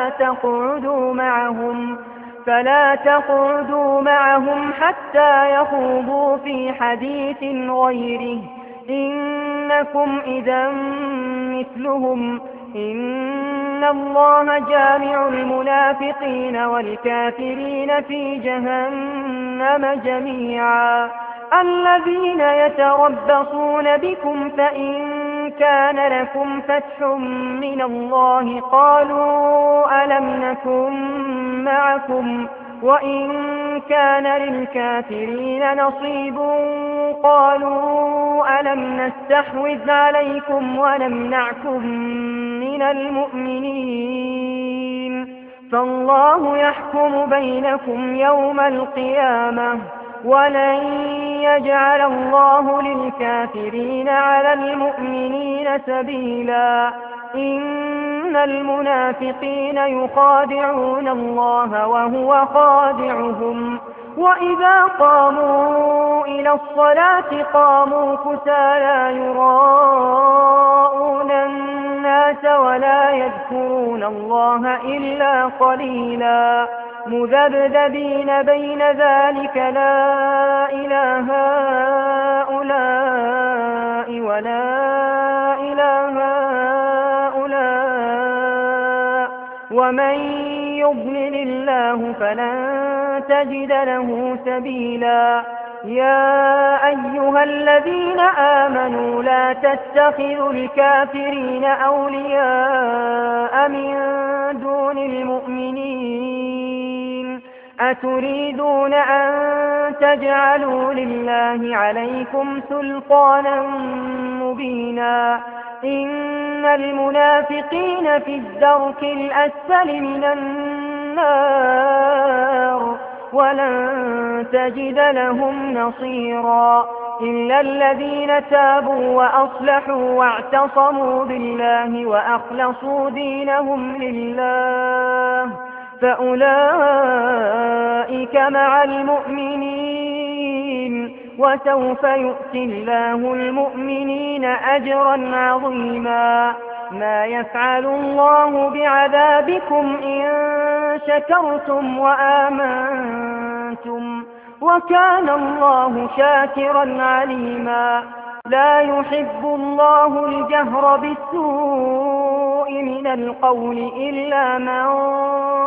فلا تقعدوا معهم حتى يخوضوا في حديث غيره إنكم إذا مثلهم إن الله جامع المنافقين والكافرين في جهنم جميعا الذين يتربصون بكم فإن كان لكم فتح من الله قالوا ألم نكن معكم وإن كان للكافرين نصيب قالوا ألم نستحوذ عليكم ونمنعكم من المؤمنين فالله يحكم بينكم يوم القيامة ولن يجعل الله للكافرين على المؤمنين سبيلا إن المنافقين يخادعون الله وهو خادعهم وإذا قاموا إلى الصلاة قاموا كسالى يراءون الناس ولا يذكرون الله إلا قليلا مذبذبين بين ذلك لا إله هؤلاء ولا إله هؤلاء ومن يضلل الله فلن تجد له سبيلا يا أيها الذين آمنوا لا تتخذوا الكافرين أولياء من دون المؤمنين أتريدون أن تجعلوا لله عليكم سلطانا مبينا إن المنافقين في الدرك الأسفل من النار ولن تجد لهم نصيرا إلا الذين تابوا وأصلحوا واعتصموا بالله وأخلصوا دينهم لله فأولئك مع المؤمنين وسوف يؤتي الله المؤمنين أجرا عظيما ما يفعل الله بعذابكم إن شكرتم وآمنتم وكان الله شاكرا عليما لا يحب الله الجهر بالسوء من القول إلا من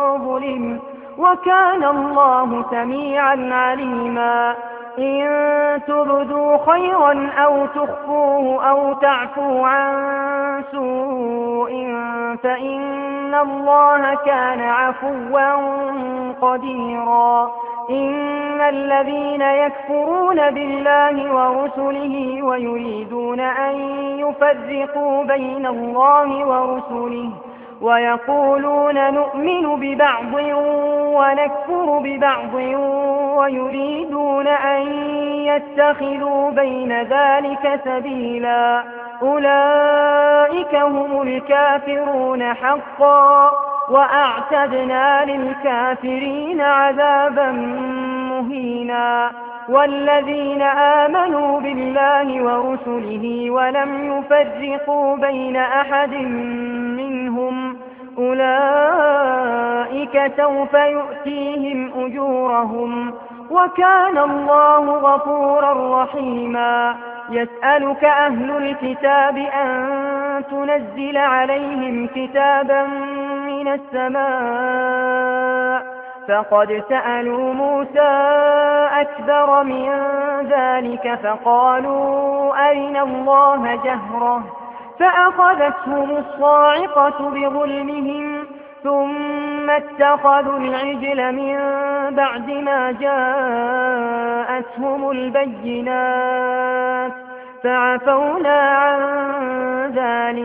ظلم وكان الله سميعا عليما إن تبدوا خيرا أو تخفوه أو تعفو عن سوء فإن الله كان عفوا قديرا. إن الذين يكفرون بالله ورسله ويريدون أن يفرقوا بين الله ورسله ويقولون نؤمن ببعض ونكفر ببعض ويريدون أن يتخذوا بين ذلك سبيلا أولئك هم الكافرون حقا وأعتدنا للكافرين عذابا مهينا. والذين آمنوا بالله ورسله ولم يفرقوا بين أحد منهم أولئك سوف يؤتيهم أجورهم وكان الله غفورا رحيما. يسألك أهل الكتاب أن تنزل عليهم كتابا من السماء فقد سألوا موسى أكبر من ذلك فقالوا أرنا الله جهرة فأخذتهم الصاعقة بظلمهم ثم اتخذوا العجل من بعد ما جاءتهم البينات فعفونا عن ذلك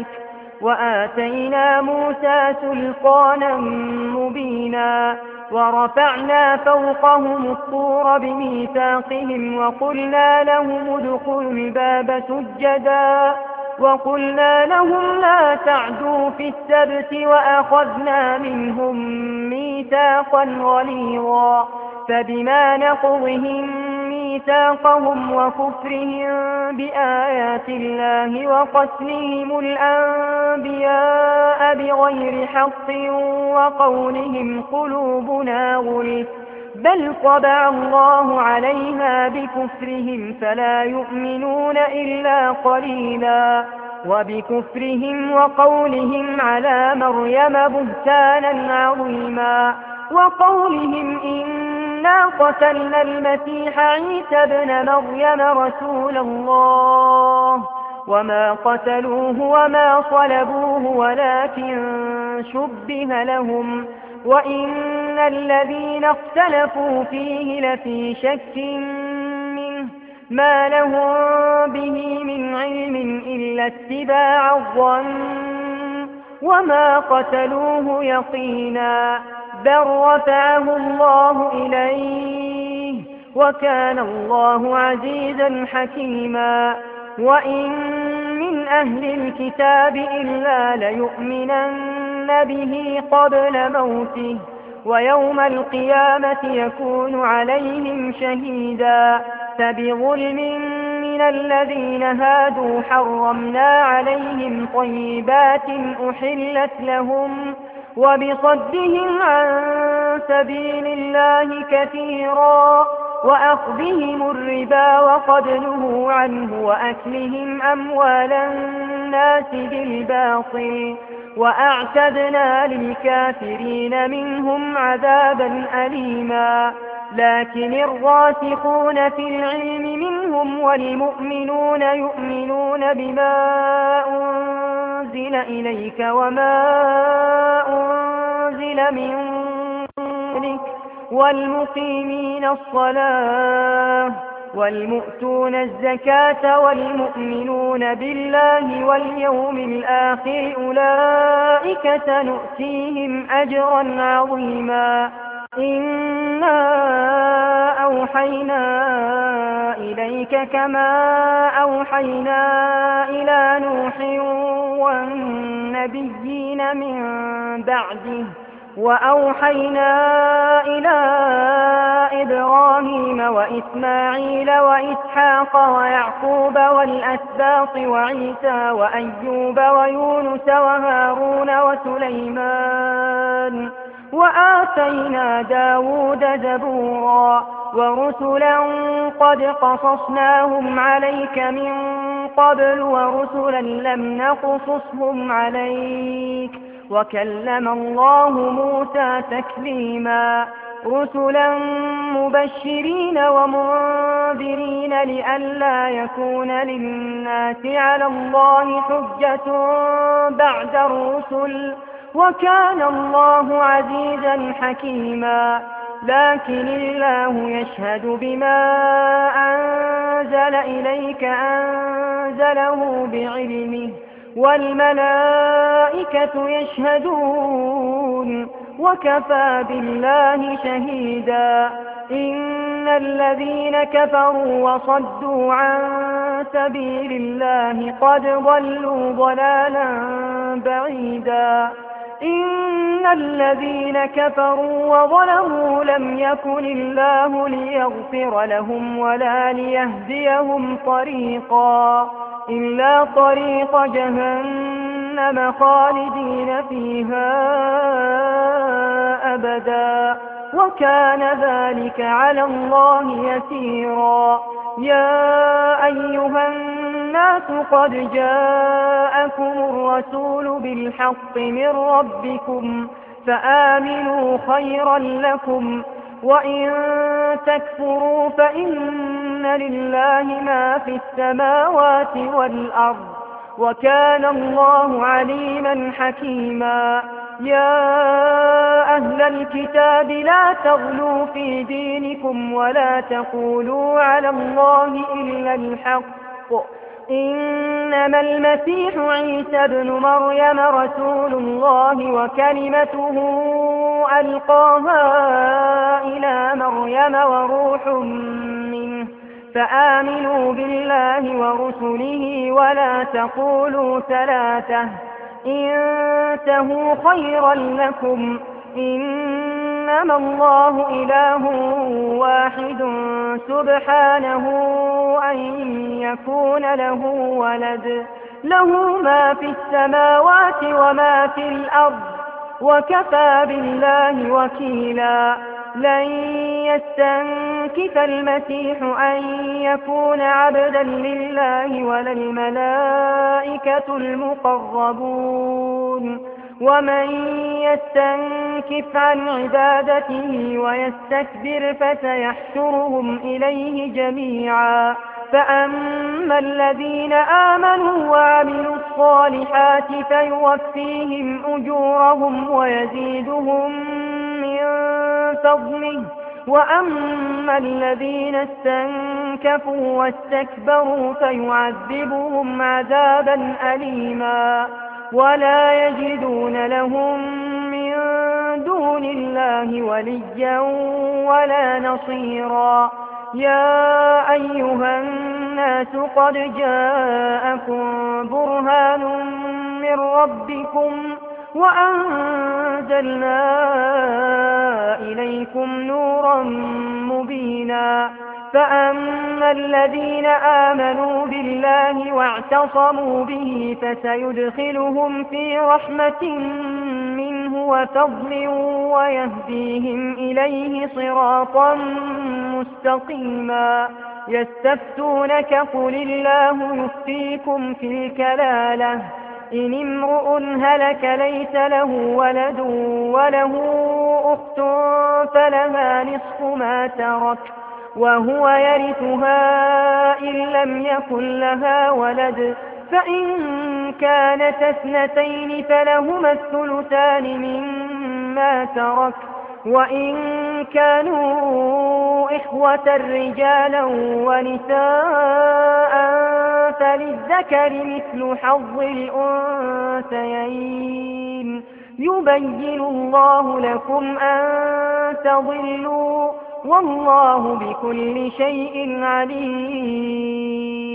وآتينا موسى سلطانا مبينا. ورفعنا فوقهم الطور بميثاقهم وقلنا لهم ادخلوا الباب سجدا وقلنا لهم لا تعدوا في السبت وأخذنا منهم ميثاقا غليظا. فبما نقضهم ميثاقهم وكفرهم بآيات الله وقتلهم الأنبياء بغير حق وقولهم قلوبنا غلف بل طبع الله عليها بكفرهم فلا يؤمنون إلا قليلا. وبكفرهم وقولهم على مريم بهتانا عظيما وقولهم إنا قتلنا المسيح عيسى ابن مريم رسول الله وما قتلوه وما صلبوه ولكن شبه لهم وإن الذين اختلفوا فيه لفي شك منه ما لهم به من علم إلا اتباع الظن وما قتلوه يقينا بل رفعه الله إليه وكان الله عزيزا حكيما. وإن من أهل الكتاب إلا ليؤمنن به قبل موته ويوم القيامة يكون عليهم شهيدا. فبظلم من الذين هادوا حرمنا عليهم طيبات أحلت لهم وبصدهم عن سبيل الله كثيرا وأخذهم الربا وقد نهوا عنه وأكلهم أموال الناس بالباطل وأعتدنا للكافرين منهم عذابا أليما. لكن الراسخون في العلم منهم والمؤمنون يؤمنون بما أنزل إليك وما أنزل من قبلك والمقيمين الصلاة والمؤتون الزكاة والمؤمنون بالله واليوم الآخر أولئك سنؤتيهم أجرا عظيما. إنا أوحينا إليك كما أوحينا إلى نوح والنبيين من بعده وأوحينا إلى إبراهيم وإسماعيل وإسحاق ويعقوب والأسباط وعيسى وأيوب ويونس وهارون وسليمان وآتينا داود زبورا ورسلا قد قصصناهم عليك من قبل ورسلا لم نقصصهم عليك وكلم الله موسى تكليما. رسلا مبشرين ومنذرين لئلا يكون للناس على الله حجة بعد الرسل، وكان الله عزيزا حكيما. لكن الله يشهد بما أنزل إليك أنزله بعلمه، والملائكة يشهدون، وكفى بالله شهيدا. إن الذين كفروا وصدوا عن سبيل الله قد ضلوا ضلالا بعيدا. إن الذين كفروا وظلموا لم يكن الله ليغفر لهم ولا ليهديهم طريقا إلا طريق جهنم خالدين فيها أبدا، وكان ذلك على الله يسيرا. يا أيها الناس قد جاءكم الرسول بالحق من ربكم فآمنوا خيرا لكم، وإن تكفروا فإن لله ما في السماوات والأرض، وكان الله عليما حكيما. يا أهل الكتاب لا تغلوا في دينكم ولا تقولوا على الله إلا الحق، إنما المسيح عيسى ابن مريم رسول الله وكلمته ألقاها إلى مريم وروح منه، فآمنوا بالله ورسله ولا تقولوا ثلاثة، انتهوا خيرا لكم، إنما الله إله واحد سبحانه أن يكون له ولد، له ما في السماوات وما في الأرض، وكفى بالله وكيلا. لن يستنكف المسيح أن يكون عبدا لله ولا الملائكة المقربون، ومن يستنكف عن عبادته ويستكبر فسيحشرهم إليه جميعا. فأما الذين آمنوا وعملوا الصالحات فيوفيهم أجورهم ويزيدهم من فضله، وأما الذين استنكفوا واستكبروا فيعذبهم عذابا أليما ولا يجدون لهم من دون الله وليا ولا نصيرا. يا أيها الناس قد جاءكم برهان من ربكم وأنزلنا إليكم نورا مبينا. فأما الذين آمنوا بالله واعتصموا به فسيدخلهم في رحمة منه وفضل ويهديهم إليه صراطا مستقيما. يستفتونك قل الله يفتيكم في الكلالة إن امرؤ هلك ليس له ولد وله أخت فلها نصف ما ترك وهو يرثها إن لم يكن لها ولد، فإن كانت اثنتين فلهما الثلثان مما ترك، وإن كانوا إخوة رجالا ونساء فللذكر مثل حظ الأنثيين. يبين الله لكم أن تضلوا والله بكل شيء عليم.